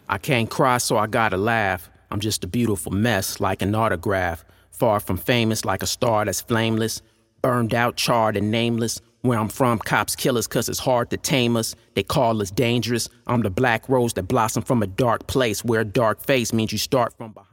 I can't cry, so I gotta laugh. I'm just a beautiful mess, like an autograph. Far from famous, like a star that's flameless. Burned out, charred, and nameless. Where I'm from, cops kill us cause it's hard to tame us. They call us dangerous. I'm the black rose that blossomed from a dark place, where a dark face means you start from behind.